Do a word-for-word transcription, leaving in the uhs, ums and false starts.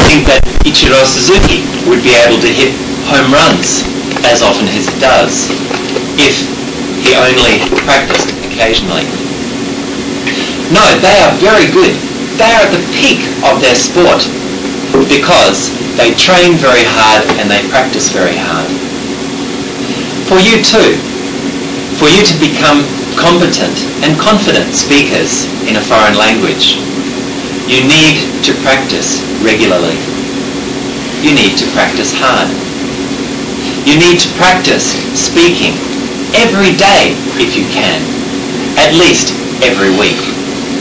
think that Ichiro Suzuki would be able to hit home runs as often as he does if he only practiced occasionally. No, they are very good. They are at the peak of their sport because they train very hard and they practice very hard. For you too, for you to become competent and confident speakers in a foreign language, you need to practice regularly. You need to practice hard. You need to practice speaking every day if you can, at least every week.